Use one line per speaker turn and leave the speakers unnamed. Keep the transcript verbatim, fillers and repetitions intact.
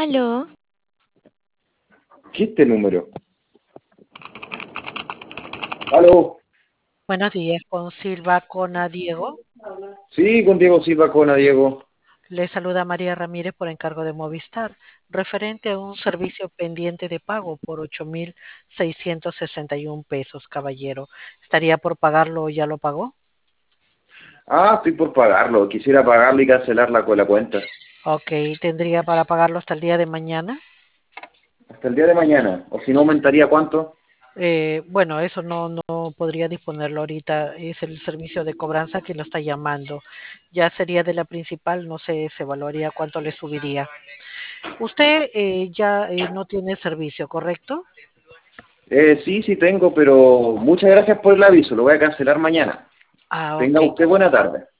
Aló,
¿Qué es este número? ¿Aló?
Buenos días, con Silva, con a Diego.
Sí, con Diego Silva, Cona, Diego.
Le saluda María Ramírez por encargo de Movistar, referente a un servicio pendiente de pago por ocho mil seiscientos sesenta y un pesos, caballero. ¿Estaría por pagarlo o ya lo pagó?
Ah, estoy por pagarlo. Quisiera pagarlo y cancelarla con la cuenta.
Ok, ¿tendría para pagarlo hasta el día de mañana?
Hasta el día de mañana. O si no, aumentaría cuánto.
Eh, bueno, eso no, no podría disponerlo ahorita, es el servicio de cobranza que lo está llamando. Ya sería de la principal, no sé, se evaluaría cuánto le subiría. Usted eh, ya eh, no tiene servicio, ¿correcto?
Eh, sí, sí tengo, pero muchas gracias por el aviso. Lo voy a cancelar mañana.
Ah, ok.
Tenga usted buena tarde.